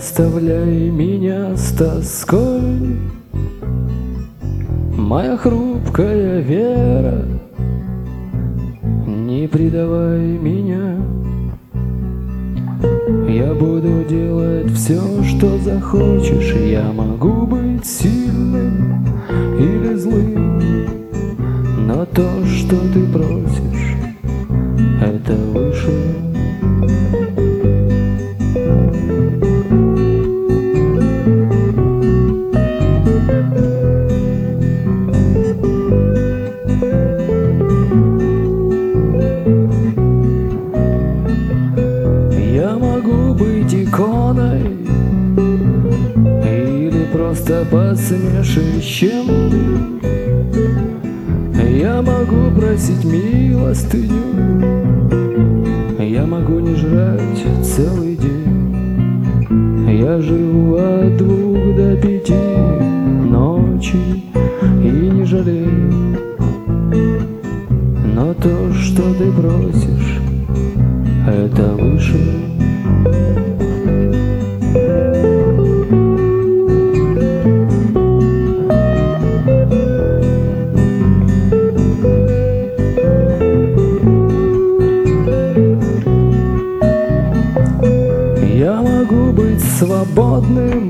оставляй меня с тоской, моя хрупкая вера, не предавай меня. Я буду делать все, что захочешь. Я могу быть сильным или злым, но то, что ты просишь, это выше. Я могу быть иконой или просто посмешищем. Я могу просить милостыню, я могу не жрать целый день. Я живу от 2 до 5 ночи и не жалею. Но то, что ты просишь, это выше. Я могу быть свободным,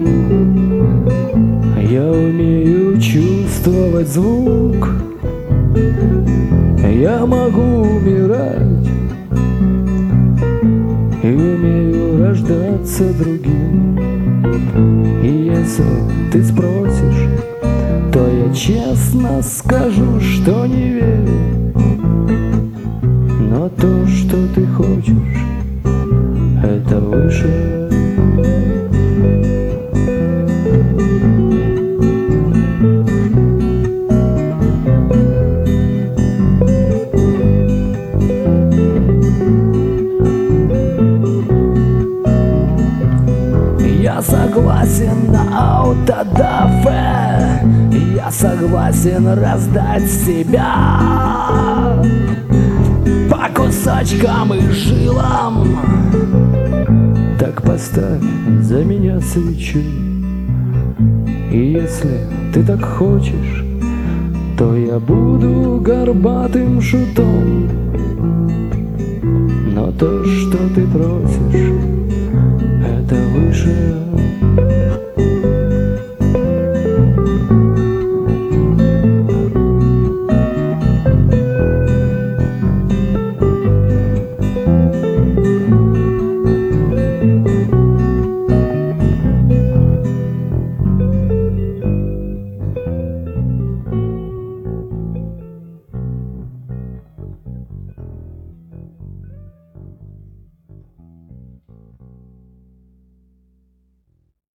я умею чувствовать звук. Я могу умирать и умею рождаться другим. И если ты спросишь, то я честно скажу, что не верю. Но то, что ты хочешь, это выше. Я согласен на аутодафе, я согласен раздать себя по кусочкам и жилам. Так поставь за меня свечу. И если ты так хочешь, то я буду горбатым шутом. Но то, что ты просишь,